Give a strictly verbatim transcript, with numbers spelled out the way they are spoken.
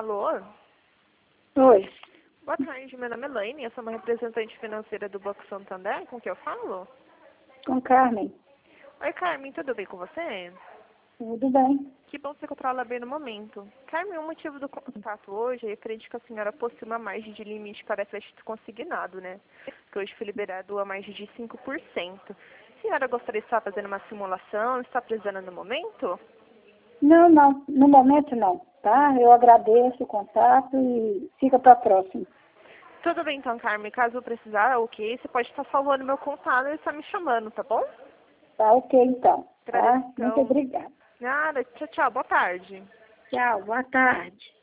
Alô? Oi, Boa tarde, meu nome é Elaine, eu sou uma representante financeira do Banco Santander, com quem eu falo? com Carmen. Oi, Carmen, tudo bem com você? Tudo bem? Que bom você encontrar ela bem no momento. Carmen, o motivo do contato hoje é referente que a senhora possui uma margem de limite para crédito consignado, né? Que hoje foi liberado a margem de cinco por cento. A senhora gostaria de estar fazendo uma simulação, está precisando no momento? Não, não, no momento não, tá? Eu agradeço o contato e fica para a próxima. Tudo bem então, Carmen, caso precisar, ok, você pode estar salvando meu contato e estar me chamando, tá bom? Tá ok então, tá? Agradeço, Muito então. obrigada. Nada, tchau, tchau, boa tarde. Tchau, boa tarde.